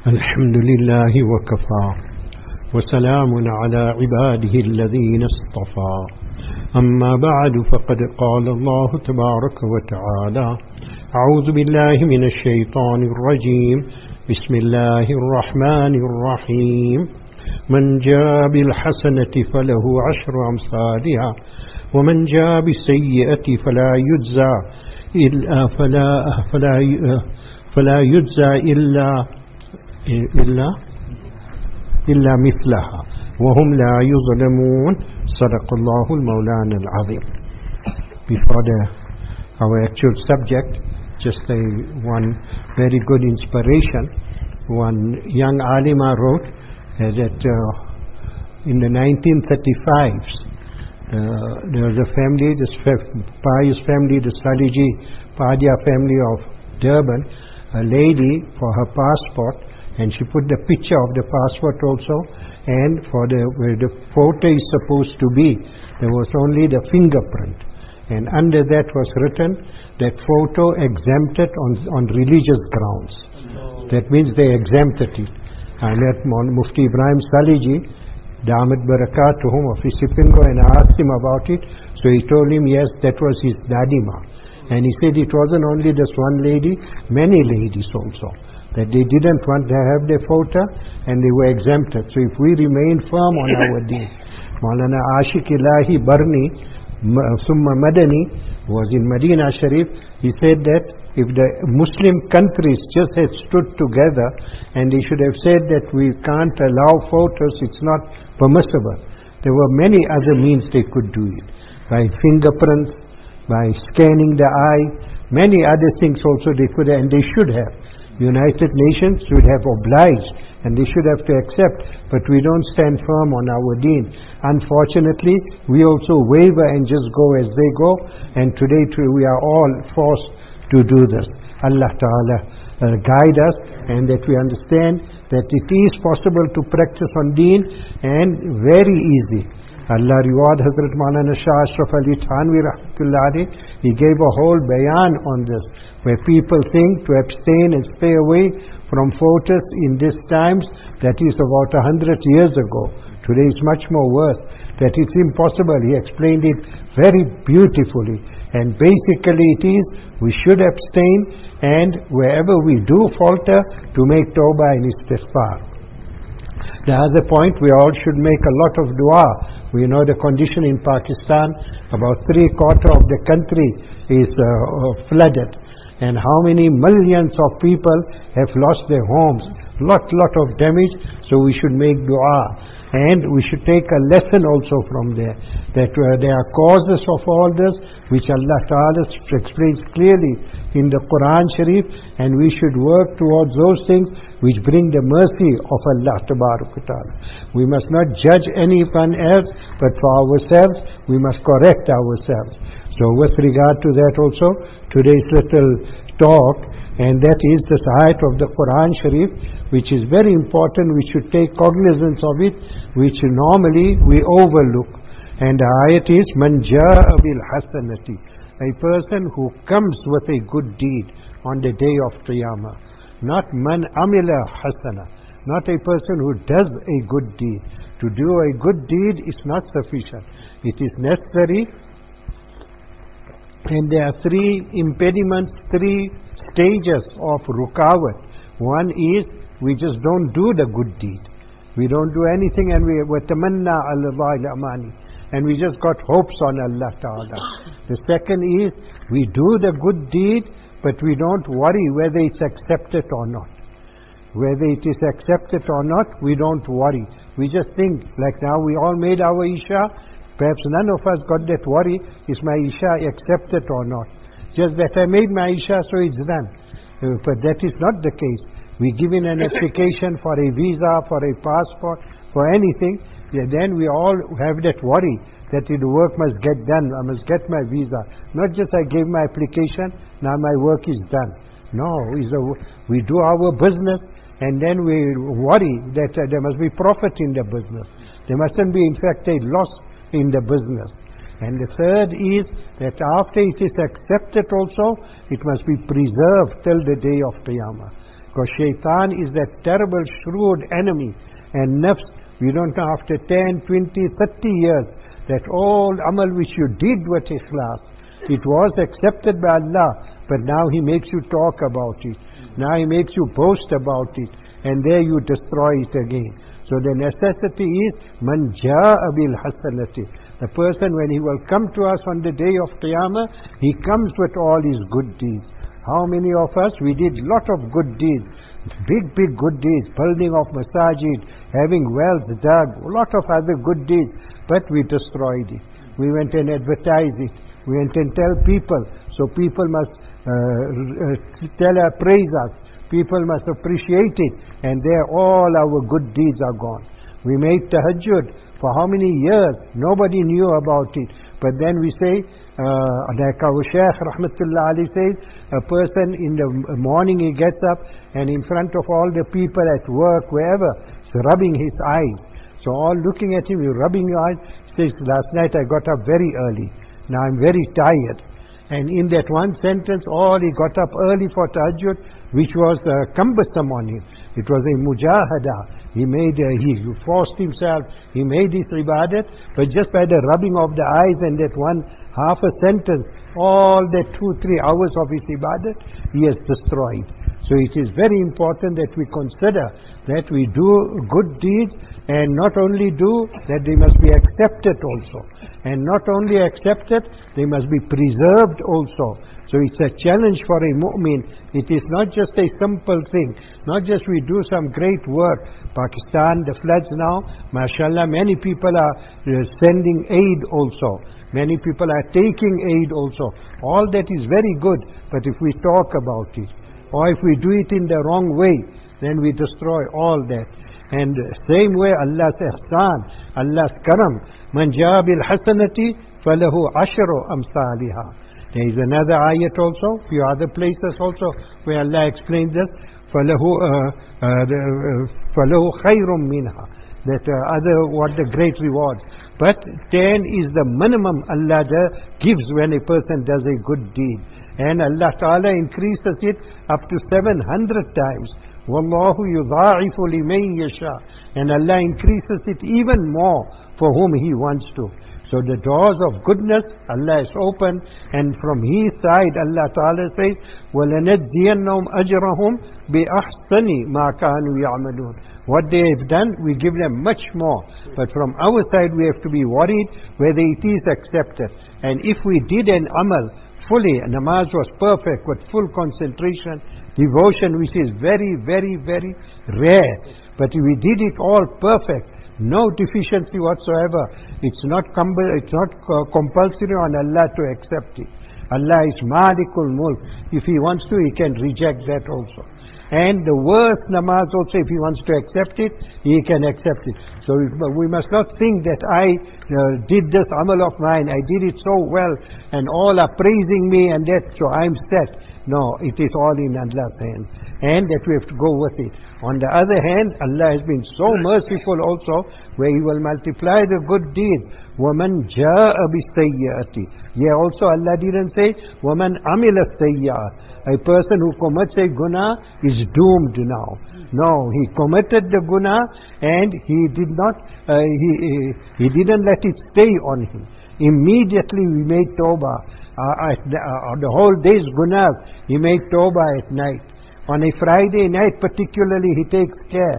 الحمد لله وكفى وسلام على عباده الذين اصطفى أما بعد فقد قال الله تبارك وتعالى أعوذ بالله من الشيطان الرجيم بسم الله الرحمن الرحيم من جاء بالحسنة فله 10 أمثالها ومن جاء بالسيئة فلا يجزى إلا مثلها وهم لا يظلمون صدق الله المولانا العظيم. Before our actual subject, just one very good inspiration. One young alima wrote that in the 1935s there was a family, this pious family, the Saliji Padia family of Durban, a lady for her passport, and she put the picture of the passport also, and for where the photo is supposed to be, there was only the fingerprint, and under that was written that photo exempted on religious grounds. That means they exempted it. I met Mufti Ibrahim Saliji, Damat Barakatuhum of Isipingo, and I asked him about it. So he told him yes, that was his dadima. And he said it wasn't only this one lady, many ladies also, that they didn't want to have their photo and they were exempted. So if we remain firm on our deen, Maulana Ashik Ilahi Barni Summa Madani was in Medina Sharif. He said that if the Muslim countries just had stood together and they should have said that we can't allow photos, it's not permissible. There were many other means they could do it, by fingerprints, by scanning the eye, many other things also they could have, and they should have. United Nations should have obliged, and they should have to accept, but we don't stand firm on our deen. Unfortunately, we also waver and just go as they go, and today we are all forced to do this. Allah Ta'ala guide us, and that we understand that it is possible to practice on deen, and very easy. Allah reward Hazrat Maulana Shah Ashraf Ali Thanvi Rahmatullah Alayhi. He gave a whole bayan on this, where people think to abstain and stay away from photos in these times, that is about 100 years ago. Today it's much more worse, that it's impossible. He explained it very beautifully. And basically it is, we should abstain, and wherever we do falter, to make tawbah and istighfar. The other point, we all should make a lot of dua. We know the condition in Pakistan, about 3/4 of the country is flooded, and how many millions of people have lost their homes, lot of damage. So we should make dua, and we should take a lesson also from there, that there are causes of all this which Allah Ta'ala explains clearly in the Quran Sharif, and we should work towards those things which bring the mercy of Allah Ta'ala. We must not judge anyone else, but for ourselves we must correct ourselves. So with regard to that also, today's little talk, and that is this ayat of the Quran Sharif, which is very important. We should take cognizance of it, which normally we overlook. And the ayat is, Man jaa bil hasanati, a person who comes with a good deed on the day of Qiyamah. Not man amila hasana, not a person who does a good deed. To do a good deed is not sufficient. It is necessary, and there are 3 impediments, 3 stages of rukawat. One is, we just don't do the good deed. We don't do anything, and we tamanna Allah al-amani, and we just got hopes on Allah Ta'ala. The second is, we do the good deed, but we don't worry whether it's accepted or not. Whether it is accepted or not, we don't worry. We just think, like now we all made our Isha, perhaps none of us got that worry, is my Isha accepted or not? Just that I made my Isha, so it's done. But that is not the case. We give in an application for a visa, for a passport, for anything, then we all have that worry that the work must get done, I must get my visa. Not just I gave my application, now my work is done. No, we do our business, and then we worry that there must be profit in the business. There mustn't be, in fact, a loss in the business. And the third is that after it is accepted also, it must be preserved till the day of Qiyamah. Because shaitan is that terrible, shrewd enemy. And nafs, we don't know after 10, 20, 30 years, that all amal which you did with ikhlas, it was accepted by Allah, but now He makes you talk about it. Now He makes you boast about it, and there you destroy it again. So the necessity is, man ja'a bil hasanati. The person, when he will come to us on the day of Qiyamah, he comes with all his good deeds. How many of us, we did lot of good deeds, big good deeds, building of masajid, having wells dug, a lot of other good deeds, but we destroyed it. We went and advertised it. We went and tell people, so people must praise us. People must appreciate it, and there all our good deeds are gone. We made tahajjud for how many years? Nobody knew about it. But then we say, like our Shaykh Rahmatullah Ali says, a person in the morning he gets up and in front of all the people at work, wherever, he's rubbing his eyes. So all looking at him, you're rubbing your eyes. He says, last night I got up very early. Now I'm very tired. And in that one sentence, all he got up early for tahajjud, which was cumbersome on him. It was a mujahada. He forced himself, he made his ibadat, but just by the rubbing of the eyes and that one half a sentence, all that 2-3 hours of his ibadat, he has destroyed. So it is very important that we consider that we do good deeds, and not only do, that they must be accepted also. And not only accepted, they must be preserved also. So it's a challenge for a mu'min. It is not just a simple thing. Not just we do some great work. Pakistan, the floods now, mashallah, many people are sending aid also. Many people are taking aid also. All that is very good. But if we talk about it, or if we do it in the wrong way, then we destroy all that. And same way Allah's ihsan, Allah's karam. Man jaa bil hasanati falahu ashru amsaliha. There is another ayat also, few other places also, where Allah explains this. Falahu khayrum minha. That what the great reward. But 10 is the minimum Allah gives when a person does a good deed. And Allah Ta'ala increases it up to 700 times. Wallahu yudha'ifu liman yasha. And Allah increases it even more for whom He wants to. So the doors of goodness, Allah has opened, and from His side, Allah Ta'ala says, وَلَنَجْزِيَنَّهُمْ أَجْرَهُمْ بِأَحْسَنِ مَا كَانُوا يَعْمَلُونَ. What they have done, we give them much more. But from our side, we have to be worried whether it is accepted. And if we did an amal fully, namaz was perfect with full concentration, devotion, which is very, very, very rare. But we did it all perfect. No deficiency whatsoever. It's not compulsory on Allah to accept it. Allah is Malikul Mulk. If He wants to, He can reject that also. And the worst namaz also, if He wants to accept it, He can accept it. So we must not think that I did this amal of mine, I did it so well, and all are praising me, and that, so I'm set. No, it is all in Allah's hands. And that we have to go with it. On the other hand, Allah has been so merciful also, where He will multiply the good deeds. وَمَنْ جَاءَ بِالسَّيِّئَةِ. Yeah, also Allah didn't say, وَمَنْ عَمِلَ السَّيِّئَةِ. A person who commits a guna is doomed now. No, he committed the guna, and he did not, he didn't let it stay on him. Immediately we made tawbah. The whole day's gunas, he made tawbah at night. On a Friday night particularly, he takes care.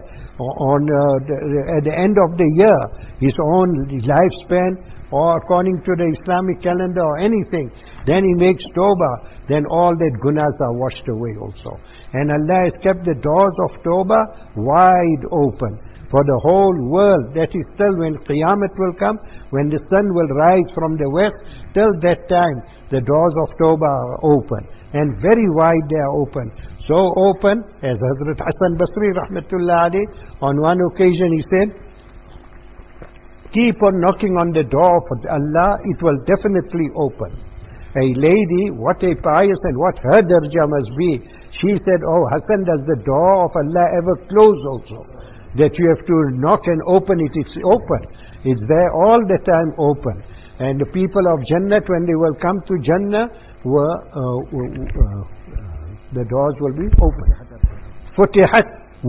At the end of the year, his own lifespan, or according to the Islamic calendar or anything, then he makes tawbah, then all that gunas are washed away also. And Allah has kept the doors of tawbah wide open for the whole world. That is till when Qiyamah will come, when the sun will rise from the west, till that time the doors of tawbah are open. And very wide they are open. So open, as Hazrat Hassan Basri Rahmatullah alayhi, on one occasion he said, keep on knocking on the door for Allah, it will definitely open. A lady, what a pious and what her darja must be. She said, oh Hassan, does the door of Allah ever close also? That you have to knock and open it, it's open. It's there all the time open. And the people of Jannah, when they will come to Jannah, the doors will be open. Futihat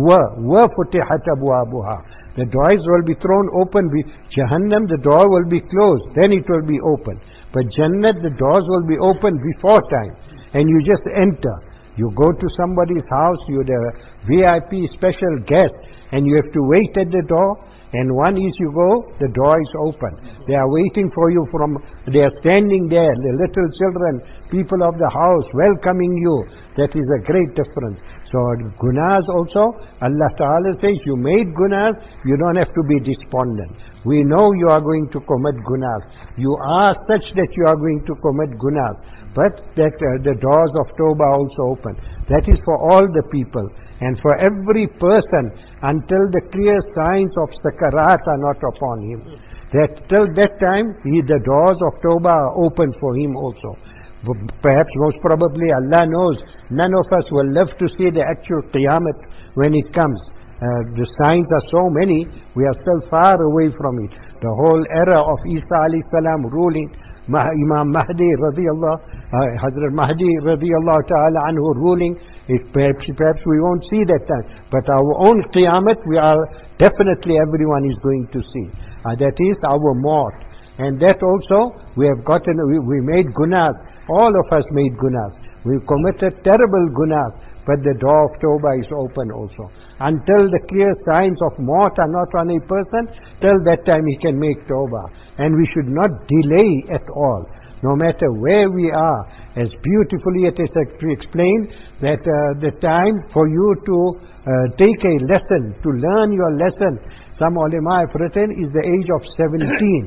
wa futihat abwabuha. The doors will be thrown open. Jahannam, the door will be closed. Then it will be open. But Jannat, the doors will be open before time. And you just enter. You go to somebody's house, you're the VIP special guest, and you have to wait at the door. And one is you go, the door is open. They are waiting for you they are standing there, the little children, people of the house, welcoming you. That is a great difference. So gunas also, Allah Ta'ala says, you made gunas, you don't have to be despondent. We know you are going to commit gunas. You are such that you are going to commit gunas. But that the doors of Tawbah also open. That is for all the people. And for every person, until the clear signs of Sakarat are not upon him. That till that time, the doors of Tawbah are open for him also. Perhaps, most probably, Allah knows, none of us will live to see the actual Qiyamah when it comes. The signs are so many, we are still far away from it. The whole era of Isa alayhi salam ruling, Imam Mahdi radiallahu, Hazrat Mahdi radiallahu ta'ala anhu ruling, perhaps we won't see that time. But our own Qiyamah, we are definitely everyone is going to see. That is our maut. And that also, we have gotten, we made gunas. All of us made gunas. We committed terrible gunas. But the door of Tawbah is open also. Until the clear signs of maut are not on a person, till that time he can make Tawbah. And we should not delay at all. No matter where we are, as beautifully it is explained, that the time for you to take a lesson, to learn your lesson, some ulama have written is the age of 17,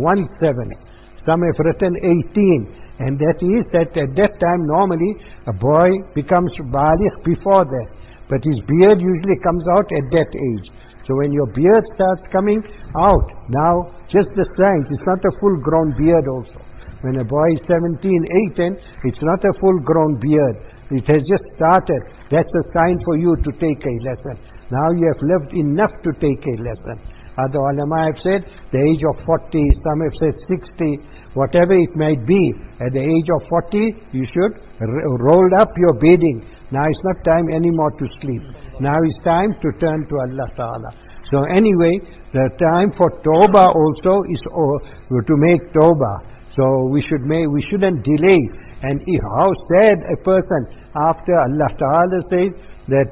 17. Some have written 18. And that is that at that time normally a boy becomes baligh before that. But his beard usually comes out at that age. So when your beard starts coming out, now just the signs, it's not a full grown beard also. When a boy is 17, 18, it's not a full grown beard. It has just started. That's a sign for you to take a lesson. Now you have lived enough to take a lesson. Other ulama have said the age of 40, some have said 60, whatever it might be. At the age of 40, you should roll up your bedding. Now it's not time anymore to sleep. Now it's time to turn to Allah Ta'ala. So anyway, the time for Tawbah also is to make Tawbah. So we shouldn't delay. And how sad a person after Allah Ta'ala says that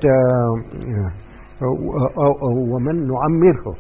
وَمَنْ نُعَمِّرْهُ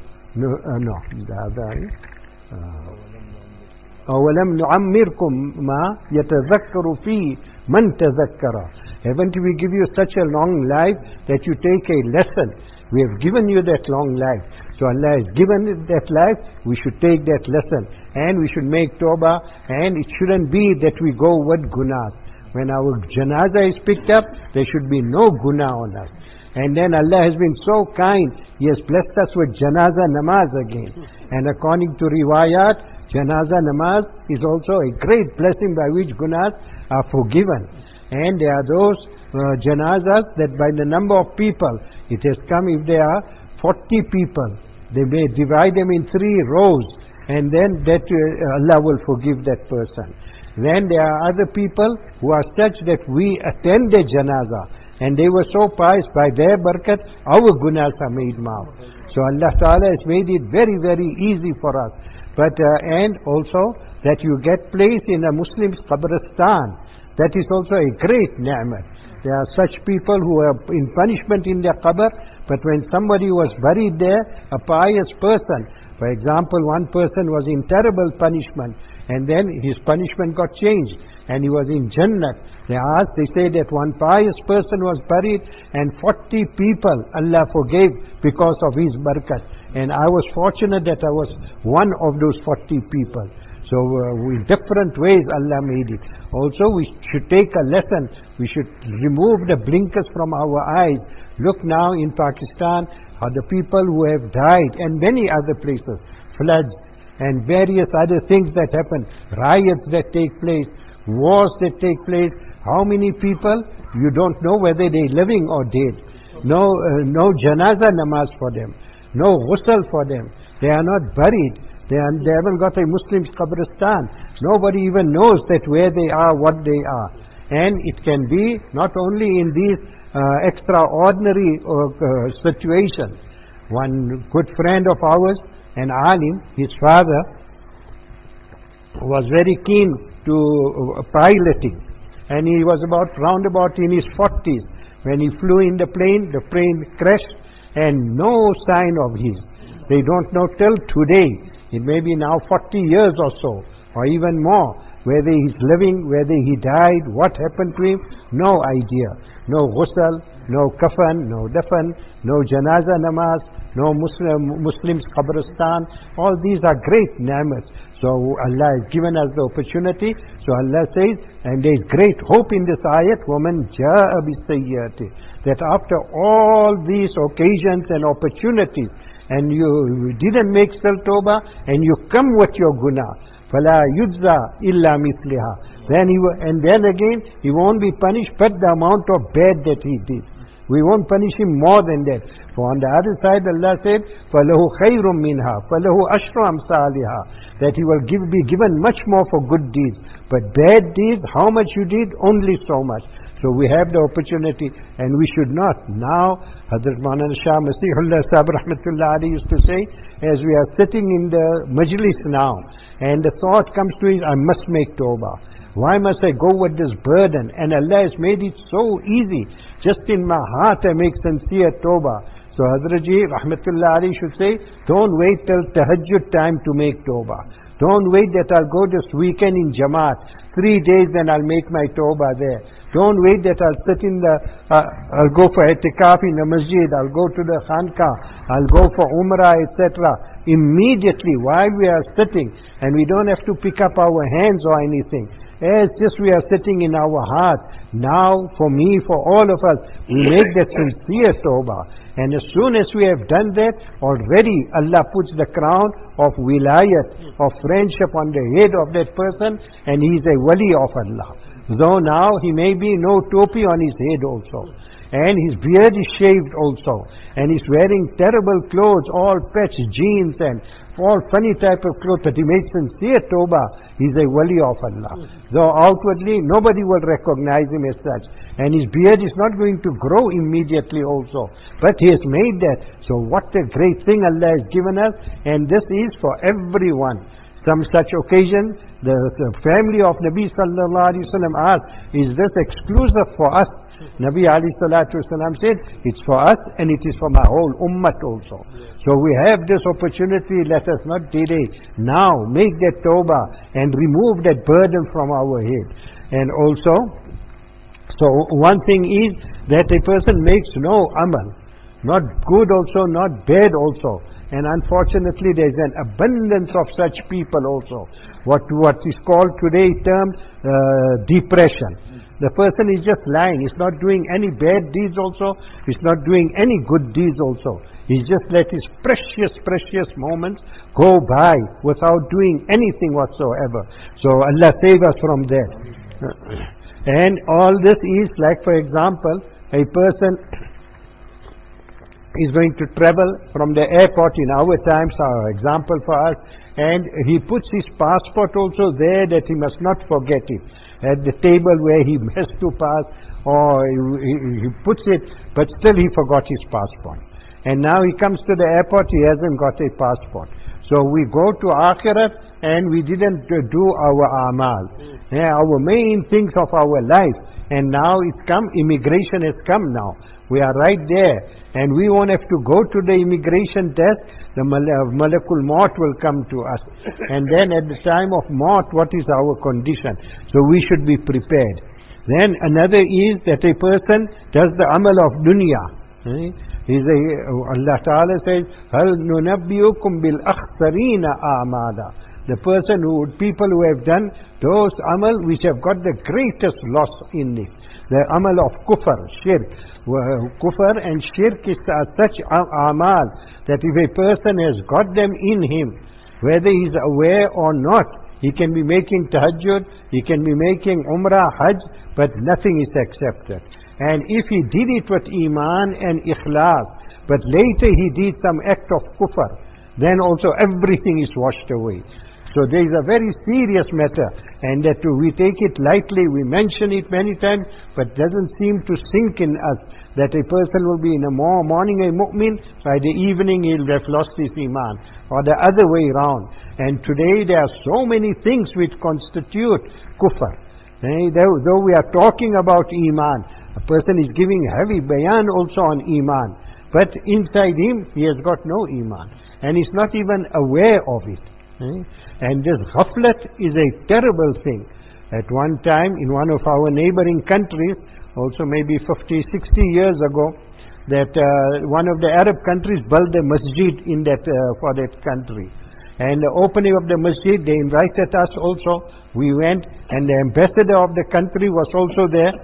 أَوَلَمْ نُعَمِّرْكُمْ مَا يَتَذَكَّرُ فِيهِ مَنْ تَذَكَّرَ. Haven't we give you such a long life that you take a lesson? We have given you that long life. So Allah has given that life, we should take that lesson. And we should make Tawbah. And it shouldn't be that we go with gunas. When our janazah is picked up, there should be no guna on us. And then Allah has been so kind, He has blessed us with janazah namaz again. And according to riwayat, janazah namaz is also a great blessing by which gunas are forgiven. And there are those janazahs that by the number of people, it has come, if there are 40 people, they may divide them in 3 rows, and then that Allah will forgive that person. Then there are other people who are such that we attend their janazah, and they were so pious, by their barakat, our gunas are made maaf. So Allah Ta'ala has made it very, very easy for us. But and also that you get placed in a Muslim's qabristan, that is also a great ni'mat. There are such people who are in punishment in their qabr, but when somebody was buried there, a pious person, for example, one person was in terrible punishment, and then his punishment got changed, and he was in Jannah. They say that one pious person was buried, and 40 people Allah forgave because of his barakat. And I was fortunate that I was one of those 40 people. So in different ways Allah made it. Also we should take a lesson. We should remove the blinkers from our eyes. Look now in Pakistan, how the people who have died, and many other places, floods and various other things that happen, riots that take place, wars that take place. How many people? You don't know whether they're living or dead. No janazah namaz for them. No ghusl for them. They are not buried. They haven't got a Muslim's qabristan. Nobody even knows that where they are, what they are. And it can be not only in these extraordinary situation. One good friend of ours, an alim, his father was very keen to piloting, and he was roundabout in his 40s. When he flew in the plane crashed, and no sign of his. They don't know till today. It may be now 40 years or so, or even more, whether he's living, whether he died, what happened to him, no idea. No ghusl, no kafan, no dafan, no janaza namaz, no Muslims qabristan. All these are great ni'mat. So Allah has given us the opportunity. So Allah says, and there is great hope in this ayat, وَمَنْ جَاءَ بِالسَّيِّئَةِ, that after all these occasions and opportunities, and you didn't make tawbah, and you come with your guna, فَلَا يُجْزَى إِلَّا مِثْلِهَا, and then again, he won't be punished but the amount of bad that he did. We won't punish him more than that. For on the other side, Allah said, فَلَهُ خَيْرٌ مِّنْهَا فَلَهُ أَشْرُ أَمْثَالِهَا, that he will be given much more for good deeds. But bad deeds, how much you did? Only so much. So we have the opportunity, and we should not. Now, Hazrat Maulana Shah Masihullah Sahib Rahmatullah Ali used to say, as we are sitting in the majlis now, and the thought comes to his, I must make tawbah. Why must I go with this burden? And Allah has made it so easy. Just in my heart I make sincere tawbah. So Hazrat Ji Rahmatullah Ali should say, don't wait till tahajjud time to make tawbah. Don't wait that I'll go this weekend in Jamaat, 3 days then I'll make my tawbah there. Don't wait that I'll sit in I'll go for itikaf in the masjid, I'll go to the khanqah, I'll go for umrah, etc. Immediately while we are sitting, and we don't have to pick up our hands or anything. As just we are sitting in our heart, now for me, for all of us, we make that sincere tawbah. And as soon as we have done that, already Allah puts the crown of wilayat, of friendship on the head of that person, and he is a wali of Allah. Though now he may be no topi on his head also, and his beard is shaved also, and he's wearing terrible clothes, all patched jeans and all funny type of clothes, but he made sincere tawbah. He's a wali of Allah. Though outwardly nobody will recognize him as such, and his beard is not going to grow immediately also, but he has made that. So what a great thing Allah has given us, and this is for everyone. Some such occasion, the family of Nabi sallallahu alaihi wasallam asked, is this exclusive for us? Nabi alayhi salatu wasallam said, it's for us and it is for my whole ummat also. So we have this opportunity, let us not delay. Now make that tawbah and remove that burden from our head. And also, so one thing is that a person makes no amal, not good also, not bad also. And unfortunately there is an abundance of such people also. What is called today termed depression. The person is just lying. He's not doing any bad deeds also. He's not doing any good deeds also. He's just let his precious moments go by without doing anything whatsoever. So Allah save us from that. And all this is like, for example, a person is going to travel from the airport in our times, our example for us, and he puts his passport also there that he must not forget it. At the table where he has to pass, or he puts it, but still he forgot his passport. And now he comes to the airport, he hasn't got a passport. So we go to Akhirat and we didn't do our amal, our main things of our life. And now it's come, immigration has come now. We are right there, and we won't have to go to the immigration test. The Malakul Maut will come to us, and then at the time of Maut, what is our condition? So we should be prepared. Then another is that a person does the amal of dunya. Allah Ta'ala says, هَلْ نُنَبِّئُكُمْ بِالْأَخْسَرِينَ أَعْمَالًا. The person people who have done those amal which have got the greatest loss in it. The amal of kufr, shirk. Kufr and shirk is such amal that if a person has got them in him, whether he is aware or not, he can be making tahajjud, he can be making umrah, hajj, but nothing is accepted. And if he did it with iman and ikhlas, but later he did some act of kufr, then also everything is washed away. So there is a very serious matter, and that we take it lightly, we mention it many times, but doesn't seem to sink in us that a person will be in the morning a mu'min, by the evening he'll have lost his iman, or the other way round. And today there are so many things which constitute kufr. Though we are talking about iman, a person is giving heavy bayan also on iman, but inside him he has got no iman, and he's not even aware of it. And this ghaflat is a terrible thing. At one time in one of our neighboring countries, also maybe 50, 60 years ago, that one of the Arab countries built a masjid in that for that country. And the opening of the masjid, they invited us also. We went, and the ambassador of the country was also there,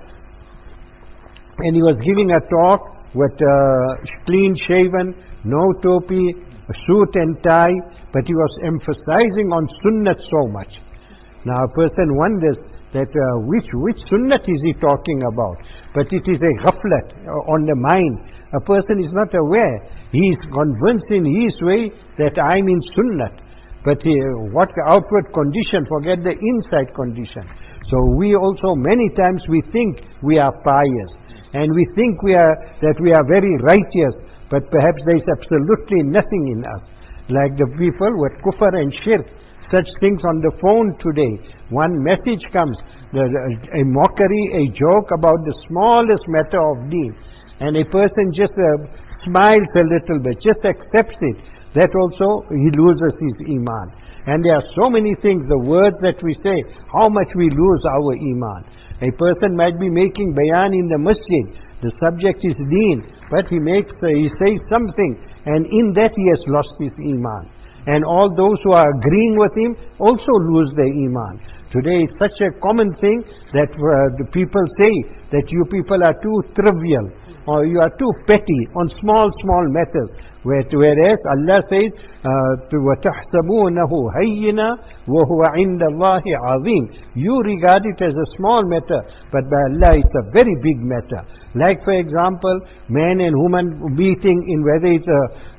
and he was giving a talk with clean shaven, no topi, a suit and tie, but he was emphasizing on sunnat so much. Now a person wonders that which sunnat is he talking about? But it is a ghaflat on the mind. A person is not aware. He is convinced in his way that I am in sunnat. But what outward condition, forget the inside condition. So we also many times we think we are pious, and we think that we are very righteous, but perhaps there is absolutely nothing in us. Like the people with kufr and shirk, such things on the phone today. One message comes, a mockery, a joke about the smallest matter of deen, and a person just smiles a little bit, just accepts it. That also he loses his iman. And there are so many things, the words that we say, how much we lose our iman. A person might be making bayan in the masjid, the subject is deen, but he says something, and in that he has lost his iman. And all those who are agreeing with him also lose their iman. Today it's such a common thing that the people say that you people are too trivial, or you are too petty on small matters. Whereas Allah says, وَتَحْسَبُونَهُ هَيِّنًا وَهُوَ عِنْدَ اللَّهِ عَظِيمٌ. You regard it as a small matter, but by Allah it's a very big matter. Like for example, man and woman meeting in whether it's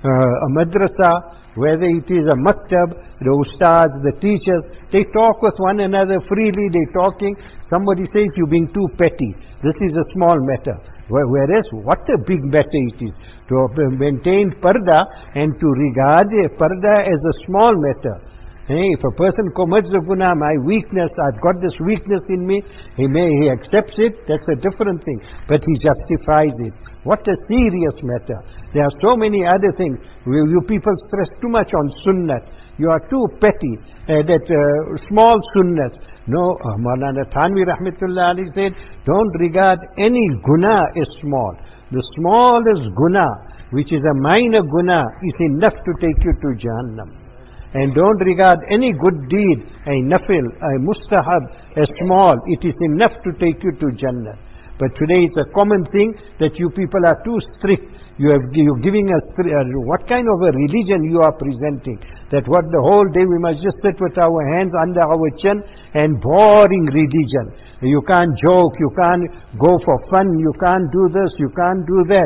a madrasa, whether it is a maktab, the ustads, the teachers, they talk with one another freely, they're talking. Somebody says, you're being too petty. This is a small matter. Whereas, what a big matter it is to maintain parda and to regard parda as a small matter. If a person commits a guna, my weakness, I've got this weakness in me, he accepts it, that's a different thing. But he justifies it. What a serious matter. There are so many other things. You people stress too much on sunnat. You are too petty. That small sunnat. No, Maulana Thanvi Rahmatullah Ali said, don't regard any guna as small. The smallest guna, which is a minor guna, is enough to take you to Jahannam. And don't regard any good deed, a nafil, a mustahab, as small. It is enough to take you to Jannah. But today it's a common thing that you people are too strict. You're giving us what kind of a religion you are presenting? That what the whole day we must just sit with our hands under our chin, and boring religion. You can't joke, you can't go for fun, you can't do this, you can't do that.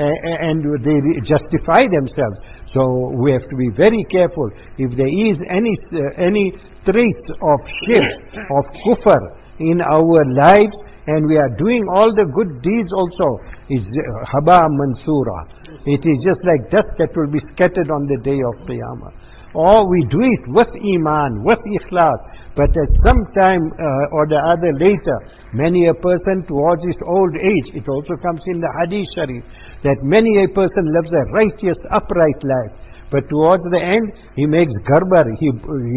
And they justify themselves. So we have to be very careful. If there is any trace of shirk, of kufr in our lives, and we are doing all the good deeds also, is haba mansura. It is just like dust that will be scattered on the day of Qiyamah. Or we do it with iman, with ikhlas, but at some time or the other later, many a person towards his old age, it also comes in the hadith sharif, that many a person lives a righteous, upright life, but towards the end, he makes garbar, he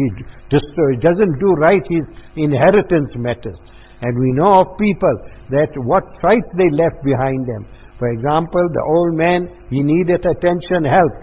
doesn't do right his inheritance matters. And we know of people that what fights they left behind them. For example, the old man, he needed attention, help.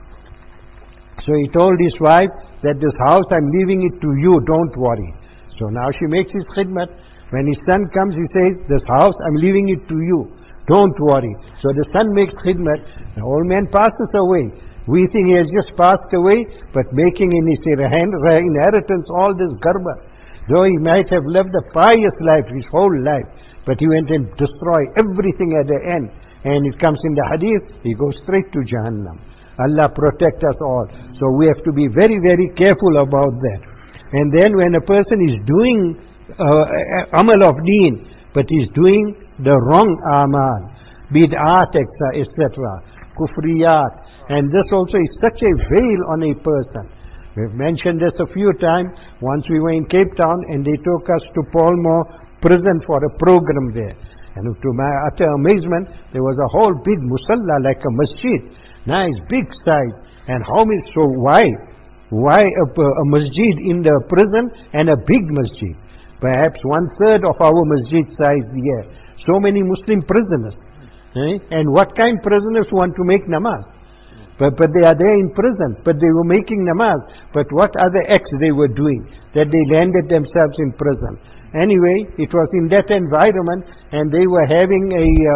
So he told his wife that this house, I'm leaving it to you, don't worry. So now she makes his khidmat. When his son comes, he says, this house, I'm leaving it to you, don't worry. So the son makes khidmat. The old man passes away. We think he has just passed away, but making in his inheritance all this garba. Though he might have lived a pious life, his whole life, but he went and destroyed everything at the end. And it comes in the hadith, he goes straight to Jahannam. Allah protect us all. So we have to be very, very careful about that. And then when a person is doing amal of deen, but is doing the wrong amal, bid'at, etc., kufriyat. And this also is such a veil on a person. We've mentioned this a few times. Once we were in Cape Town and they took us to Palmore prison for a program there. And to my utter amazement, there was a whole big musalla like a masjid. Nice, big size. And how many, so why? Why a masjid in the prison and a big masjid? Perhaps 1/3 of our masjid size here. So many Muslim prisoners. And what kind of prisoners want to make namaz? But they are there in prison. But they were making namaz. But what other acts they were doing that they landed themselves in prison? Anyway, it was in that environment, and they were having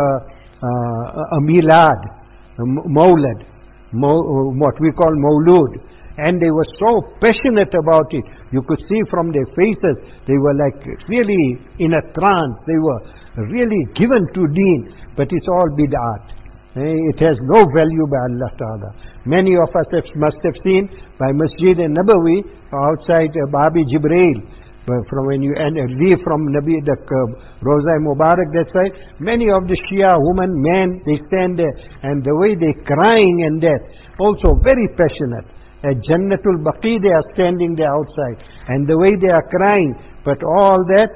a milad, a mawlad, what we call mawlud. And they were so passionate about it. You could see from their faces, they were like really in a trance. They were really given to deen. But it's all bid'at. It has no value by Allah Ta'ala. Many of us must have seen by Masjid al-Nabawi outside Babi Jibreel. From when you leave from Nabi, the Roza Mubarak, that side, many of the Shia women, men, they stand there, and the way they crying and that, also very passionate. At Jannatul Baqi they are standing there outside, and the way they are crying, but all that,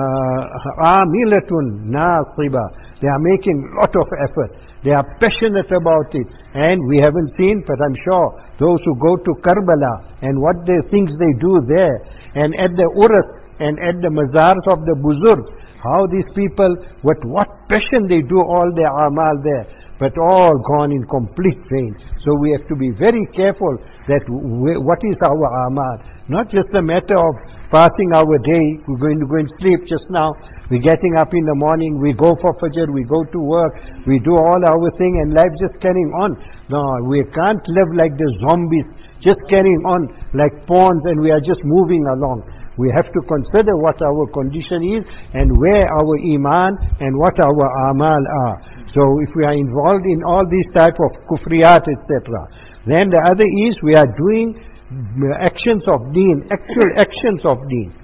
amilatun nasiba, they are making lot of effort. They are passionate about it, and we haven't seen, but I'm sure those who go to Karbala and what the things they do there, and at the Urus and at the mazars of the Buzurg, how these people, with what passion they do all their amal there, but all gone in complete vain. So we have to be very careful that what is our amal. Not just a matter of passing our day, we're going to go and sleep just now, we're getting up in the morning, we go for Fajr, we go to work, we do all our thing, and life just carrying on. No, we can't live like the zombies, just carrying on like pawns, and we are just moving along. We have to consider what our condition is, and where our iman and what our amal are. So if we are involved in all these type of kufriyat, etc., then the other is we are doing actions of deen, actual actions of deen,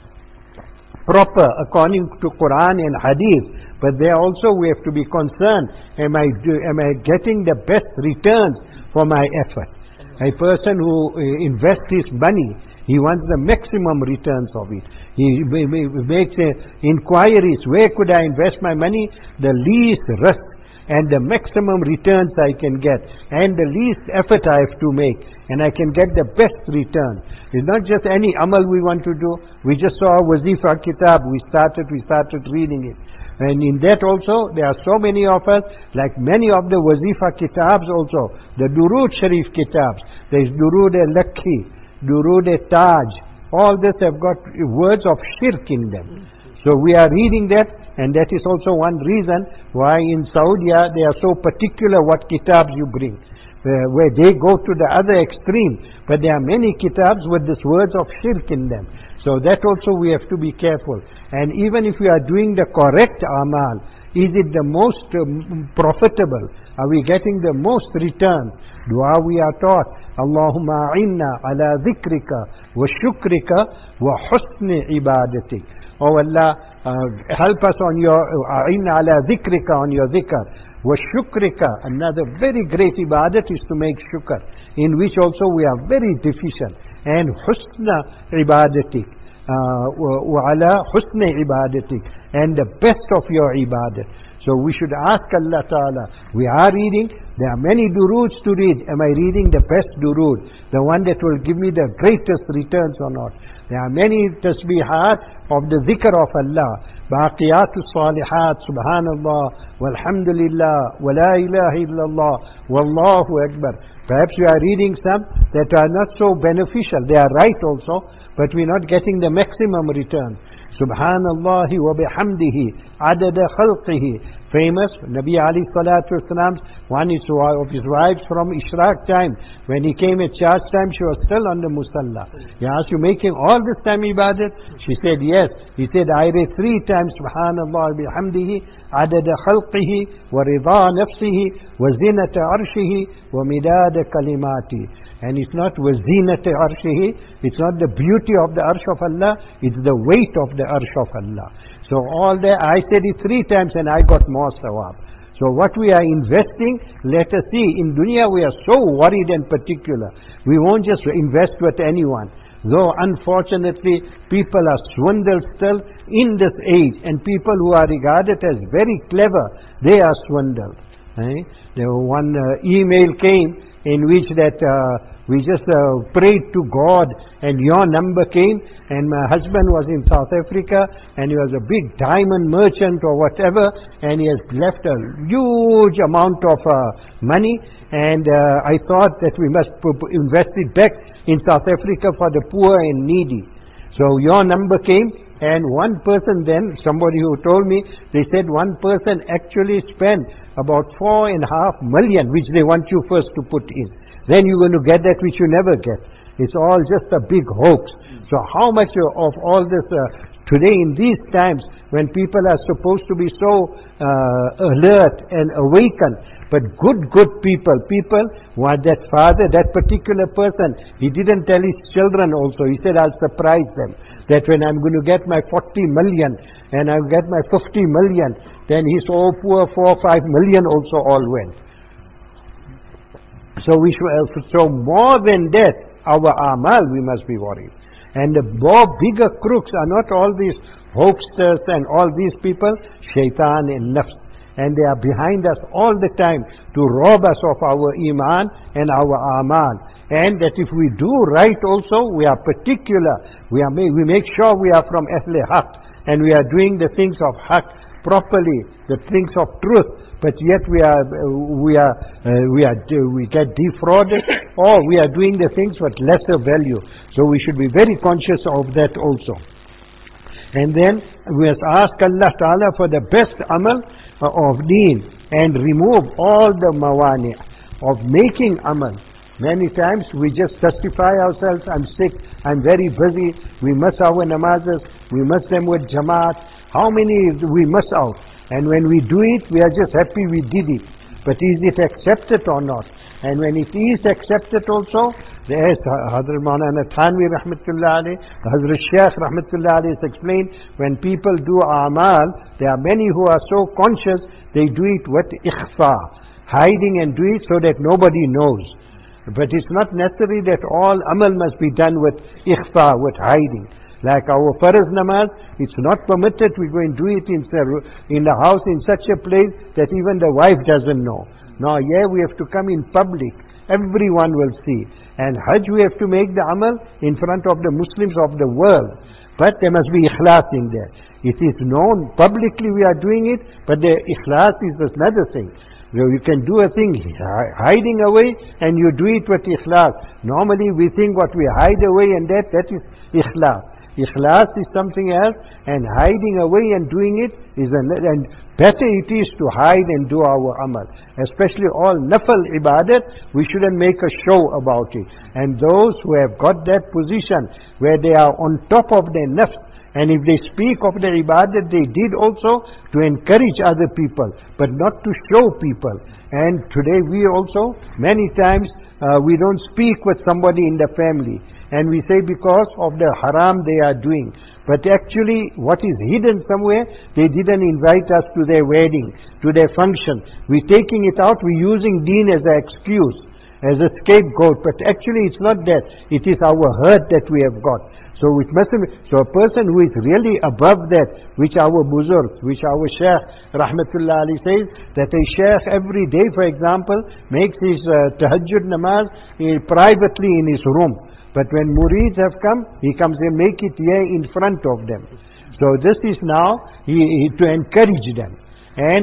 proper according to Quran and Hadith. But there also we have to be concerned, am I getting the best returns for my effort? A person who invests his money, he wants the maximum returns of it. He makes inquiries, where could I invest my money? The least risk and the maximum returns I can get, and the least effort I have to make, and I can get the best return. It's not just any amal we want to do. We just saw Wazifa Kitab, we started reading it. And in that also, there are so many of us, like many of the Wazifa Kitabs also, the Durood Sharif Kitabs, there is Durood al-Lakhi, Durood al-Taj, all this have got words of shirk in them. So we are reading that, and that is also one reason why in Saudi they are so particular what kitabs you bring, where they go to the other extreme. But there are many kitabs with these words of shirk in them. So that also we have to be careful. And even if we are doing the correct amal, is it the most profitable? Are we getting the most return? Dua we are taught, Allahumma a'inna ala dhikrika wa shukrika wa husni ibadatik. Oh Allah, help us on your a'inna ala dhikrika, on your dhikr. Wa shukrika, another very great ibadat is to make shukr, in which also we are very deficient. And husna ibadatik, wa ala husni ibadatik, and the best of your ibadat. So we should ask Allah Ta'ala, we are reading, there are many duroods to read. Am I reading the best durood, the one that will give me the greatest returns or not? There are many tasbihat of the dhikr of Allah, Baqiyatu Salihat, Subhanallah, Walhamdulillah, Wa la ilaha illallah, Wallahu Akbar. Perhaps we are reading some that are not so beneficial. They are right also, but we are not getting the maximum return. Subhanallah wa bihamdihi adada khalqihi. Famous, Nabi Ali Salatu Wasalam, one of his wives from Ishraq time, when he came at charge time, she was still on the musalla. He asked, you making all this time ibadat? She said, yes. He said, I read 3 times Subhanallah wa bihamdihi adada khalqihi wa rida nafsihi wa zinata arshihi wa midada kalimati. And it's not wazinat arshihi, it's not the beauty of the arsh of Allah, it's the weight of the arsh of Allah. So all that, I said it 3 times and I got more sawab. So what we are investing, let us see. In dunya we are so worried and particular. We won't just invest with anyone. Though unfortunately people are swindled still in this age, and people who are regarded as very clever, they are swindled. There was one email came in which that we just prayed to God and your number came, and my husband was in South Africa and he was a big diamond merchant or whatever, and he has left a huge amount of money, and I thought that we must invest it back in South Africa for the poor and needy. So your number came, and one person then, somebody who told me, they said one person actually spent about 4.5 million, which they want you first to put in. Then you're going to get that which you never get. It's all just a big hoax. So how much of all this today in these times when people are supposed to be so alert and awakened, but good people want that father, that particular person, he didn't tell his children also. He said, I'll surprise them. That when I'm going to get my 40 million and I'll get my 50 million, then his all poor 4 or 5 million also all went. So we should, so more than that, our amal, we must be worried. And the more bigger crooks are not all these hoaxsters and all these people, shaitan and nafs. And they are behind us all the time to rob us of our iman and our amal. And that if we do right also, we are particular. We make sure we are from Ahle Haq, and we are doing the things of Haq properly, the things of truth. But yet we get defrauded, or we are doing the things with lesser value. So we should be very conscious of that also. And then we must ask Allah Ta'ala for the best amal of deen, and remove all the mawani of making amal. Many times we just justify ourselves, I'm sick, I'm very busy, we miss our namazes, we miss them with jamaat. How many we miss out? And when we do it, we are just happy we did it. But is it accepted or not? And when it is accepted also, as Hazrat Maulana Thanvi Rahmatullah alayhi, Hazrat Shaykh Rahmatullah alayhi has explained, when people do amal, there are many who are so conscious, they do it with ikhfa, hiding and do it so that nobody knows. But it's not necessary that all amal must be done with ikhfa, with hiding. Like our farz namaz, it's not permitted we go and do it in the house in such a place that even the wife doesn't know. No, we have to come in public. Everyone will see. And Hajj we have to make the amal in front of the Muslims of the world. But there must be ikhlas in there. It is known publicly we are doing it, but the ikhlas is another thing. So you can do a thing hiding away and you do it with ikhlas. Normally we think what we hide away and that is ikhlas. Ikhlas is something else, and hiding away and doing it is and better it is to hide and do our amal. Especially all nafal ibadat, we shouldn't make a show about it. And those who have got that position where they are on top of their nafs, and if they speak of the ibadat, they did also to encourage other people, but not to show people. And today we also, many times, we don't speak with somebody in the family. And we say because of the haram they are doing. But actually what is hidden somewhere, they didn't invite us to their wedding, to their function. We're taking it out, we're using deen as an excuse, as a scapegoat. But actually it's not that. It is our hurt that we have got. So it mustn't. So a person who is really above that, which our buzurg, which our Shaykh Rahmatullah Ali says, that a Shaykh every day, for example, makes his tahajjud namaz privately in his room. But when murids have come, he comes and make it here in front of them. So this is now to encourage them. And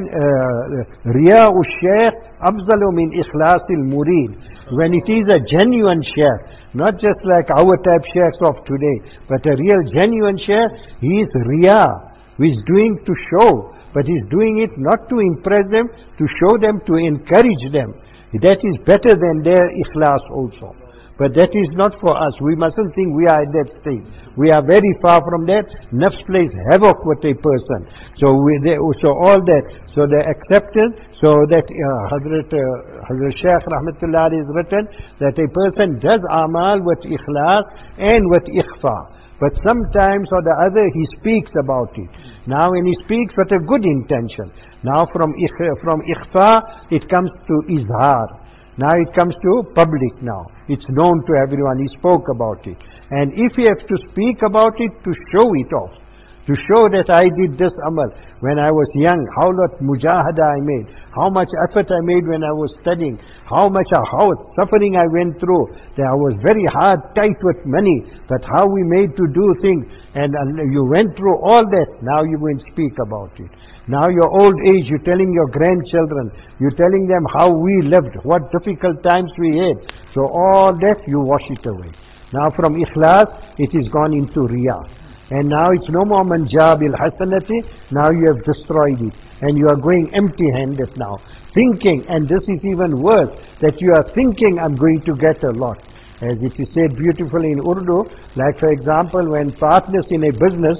Riya'u Shaykh afzalu min ikhlasil murid. When it is a genuine Shaykh, not just like our type Shaykhs of today, but a real genuine Shaykh, he is Riya, who is doing to show, but he is doing it not to impress them, to show them, to encourage them. That is better than their ikhlas also. But that is not for us. We mustn't think we are at that stage. We are very far from that. Nafs plays havoc with a person. So all that. So the acceptance. So that Hazrat Shaykh Rahmatullah is written that a person does amal with ikhlas and with ikhfa. but sometimes or the other he speaks about it. Now when he speaks with a good intention, now from ikhfa it comes to izhar. Now it comes to public now. It's known to everyone. He spoke about it. And if he has to speak about it, to show it off, to show that I did this amal when I was young, how much mujahada I made, how much effort I made when I was studying, how suffering I went through, that I was very hard, tight with money, but how we made to do things, and you went through all that, now you will speak about it. Now your old age, you're telling your grandchildren, you're telling them how we lived, what difficult times we had. So all that, you wash it away. Now from ikhlas, it is gone into riyah. And now it's no more manjab il-hasanati, now you have destroyed it. And you are going empty-handed now. Thinking, and this is even worse, that you are thinking, I'm going to get a lot. As it is said beautifully in Urdu, like for example, when partners in a business,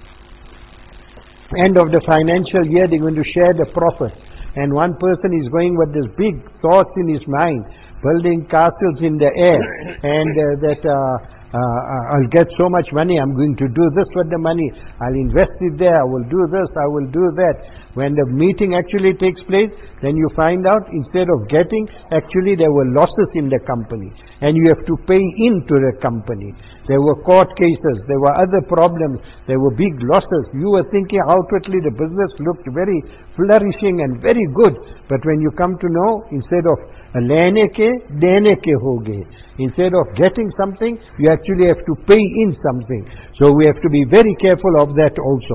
end of the financial year, they're going to share the profit. And one person is going with this big thoughts in his mind, building castles in the air, and I'll get so much money, I'm going to do this with the money, I'll invest it there, I will do this, I will do that. When the meeting actually takes place, then you find out instead of getting, actually there were losses in the company. And you have to pay into the company. There were court cases, there were other problems, there were big losses. You were thinking outwardly the business looked very flourishing and very good. But when you come to know, instead of lene ke, dene ke ho gaye. Instead of getting something, you actually have to pay in something. So we have to be very careful of that also.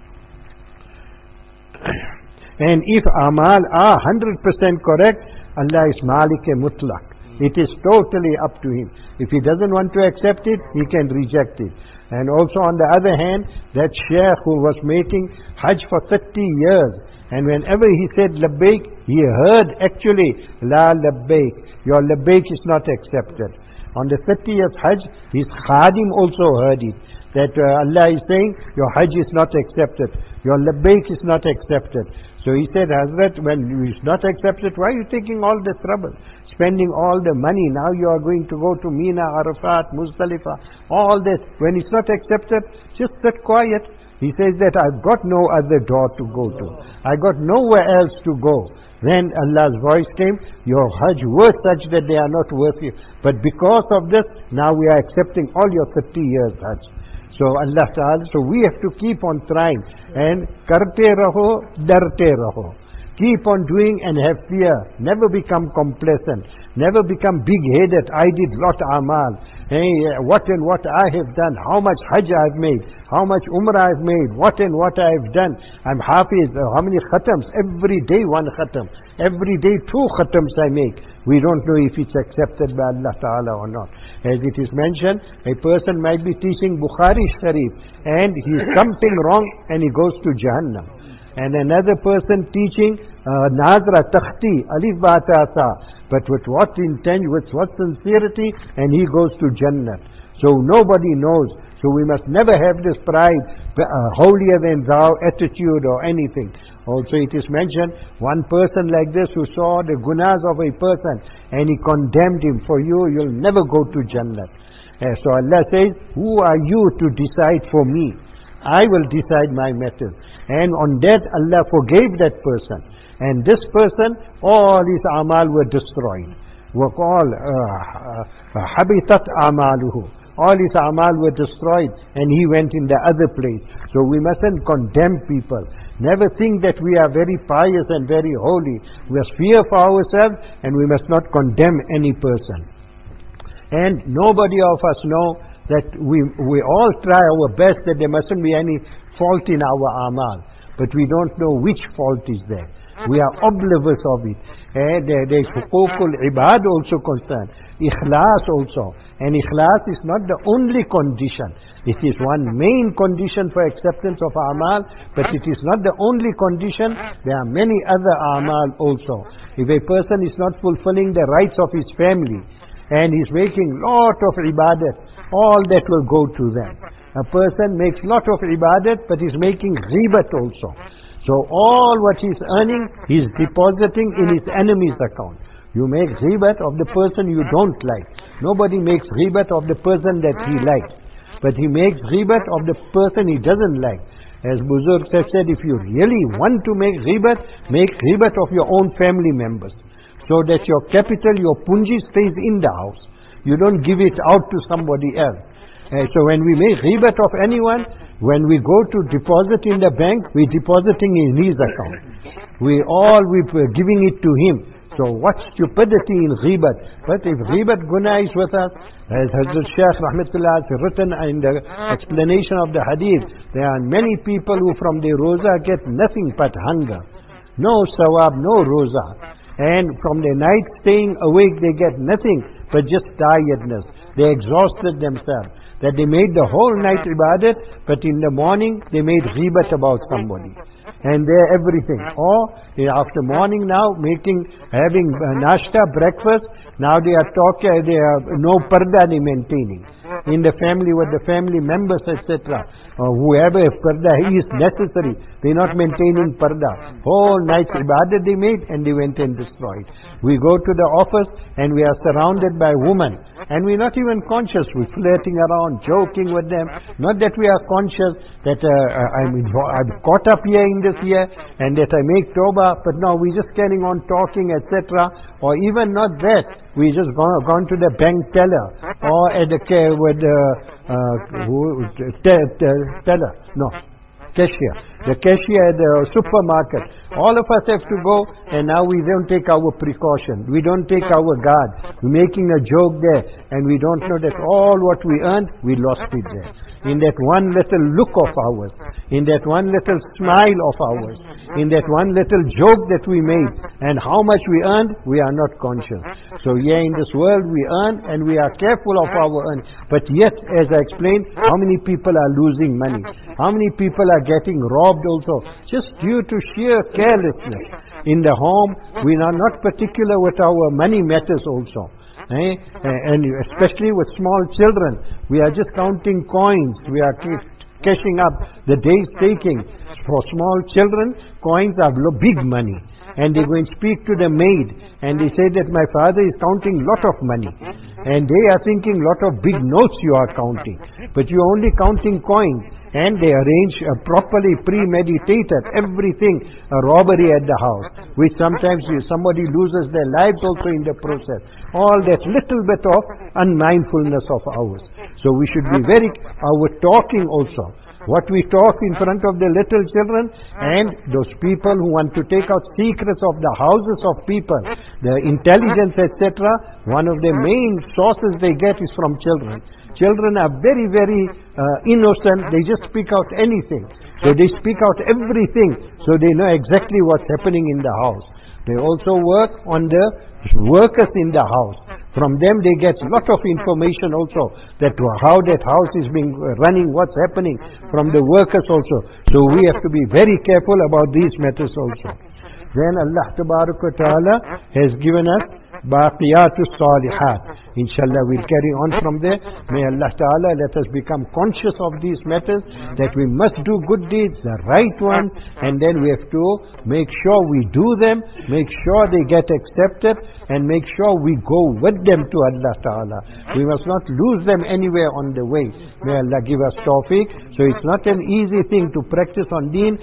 And if amal are 100% correct, Allah is Malik-e Mutlaq. It is totally up to him. If he doesn't want to accept it, he can reject it. And also on the other hand, that Shaykh who was making Hajj for 30 years, and whenever he said Labbaik, he heard actually, La Labbaik, your Labbaik is not accepted. On the 30th Hajj, his Khadim also heard it, that Allah is saying, your Hajj is not accepted, your Labbaik is not accepted. So he said, Hazrat, when it's not accepted, why are you taking all the trouble? Spending all the money, now you are going to go to Mina, Arafat, Muzdalifah, all that. When it's not accepted, just sit quiet. He says that I've got no other door to go to. I got nowhere else to go. Then Allah's voice came, your Hajj were such that they are not worth it. But because of this, now we are accepting all your 30 years Hajj. So Allah Ta'ala, so we have to keep on trying. And karte raho, darte raho. Keep on doing and have fear. Never become complacent. Never become big-headed. I did lot amal. Hey, what and what I have done. How much Hajj I have made. How much Umrah I have made. What and what I have done. I'm hafiz. How many khatams? Every day one khatam. Every day 2 khatams I make. We don't know if it's accepted by Allah Ta'ala or not. As it is mentioned, a person might be teaching Bukhari Sharif and he is something wrong and he goes to Jahannam. And another person teaching Nazra Takhti, Alif Bata Sa, but with what intent, with what sincerity, and he goes to Jannah. So nobody knows. So we must never have this pride, holier than thou attitude or anything. Also it is mentioned, one person like this who saw the gunas of a person and he condemned him, for you'll never go to Jannah. So Allah says, who are you to decide for me? I will decide my matters. And on that Allah forgave that person. And this person, all his amal were destroyed. Habitat amaluhu. All his amal were destroyed and he went in the other place. So we mustn't condemn people. Never think that we are very pious and very holy. We must fear for ourselves and we must not condemn any person. And nobody of us know that we all try our best that there mustn't be any fault in our amal. But we don't know which fault is there. We are oblivious of it. And there is huququl ibad also concerned. Ikhlas also. And ikhlas is not the only condition. It is one main condition for acceptance of amal, but it is not the only condition. There are many other amal also. If a person is not fulfilling the rights of his family, and is making lot of ibadat, all that will go to them. A person makes lot of ibadat, but is making ghibat also. So all what he is earning, he is depositing in his enemy's account. You make ghibat of the person you don't like. Nobody makes ghibat of the person that he likes. but he makes ghibat of the person he doesn't like. As Buzurgs have said, if you really want to make ghibat of your own family members, so that your capital, your punji stays in the house. You don't give it out to somebody else. So when we make ghibat of anyone, when we go to deposit in the bank, we're depositing in his account. We're giving it to him. So what stupidity in ghibat. But if ghibat guna is with us, as Hazrat Shaykh Rahmatullah has written in the explanation of the hadith, there are many people who from their roza get nothing but hunger. No sawab, no roza. And from their night staying awake they get nothing but just tiredness. They exhausted themselves. That they made the whole night ibadat, but in the morning they made ghibat about somebody. And they're everything. Or after morning now, having nashta, breakfast, now they are talking, they are no parda they maintaining. In the family, with the family members, etc. Whoever, if parda is necessary, they're not maintaining parda. Whole night ibadat they made and they went and destroyed. We go to the office and we are surrounded by women. And we're not even conscious. We're flirting around, joking with them. Not that we are conscious that I'm caught up here in this year and that I make tawbah, but no, we're just carrying on talking, etc. Or even not that. We just gone to the bank teller or at the cashier. The cashier at the supermarket. All of us have to go, and now we don't take our precaution. We don't take our guard. We're making a joke there, and we don't know that all what we earned, we lost it there. In that one little look of ours, in that one little smile of ours, in that one little joke that we made, and how much we earned, we are not conscious. So yeah, in this world we earn, and we are careful of our earning. But yet, as I explained, how many people are losing money? How many people are getting robbed also? Just due to sheer carelessness. In the home, we are not particular with our money matters also. And especially with small children, we are just counting coins. We are cashing up the day's taking. For small children, coins are big money. And they go and speak to the maid, and they say that my father is counting lot of money. And they are thinking lot of big notes you are counting. But you are only counting coins. And they arrange properly premeditated everything, a robbery at the house, which sometimes somebody loses their lives also in the process. All that little bit of unmindfulness of ours. So we should be our talking also. What we talk in front of the little children and those people who want to take out secrets of the houses of people, the intelligence, etc. One of the main sources they get is from children. Children are very, very innocent. They just speak out anything. So they speak out everything. So they know exactly what's happening in the house. They also work on the workers in the house. From them they get a lot of information also, that how that house is being running, what's happening from the workers also. So we have to be very careful about these matters also. Then Allah Ta'ala has given us Baqiyatus Salihat. Inshallah we'll carry on from there. May Allah Ta'ala let us become conscious of these matters, that we must do good deeds, the right one, and then we have to make sure we do them, make sure they get accepted, and make sure we go with them to Allah Ta'ala. We must not lose them anywhere on the way. May Allah give us tawfiq. So it's not an easy thing to practice on deen.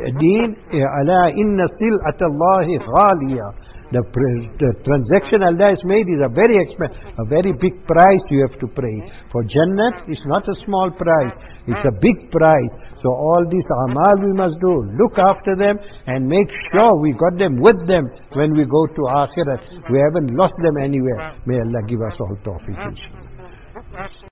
Ala inna sil'atallahi ghaliya. The transaction Allah has made is a very big price you have to pay. For Jannat, it's not a small price. It's a big price. So all these amal we must do. Look after them and make sure we got them with them when we go to Akhirat. We haven't lost them anywhere. May Allah give us all tawfiq.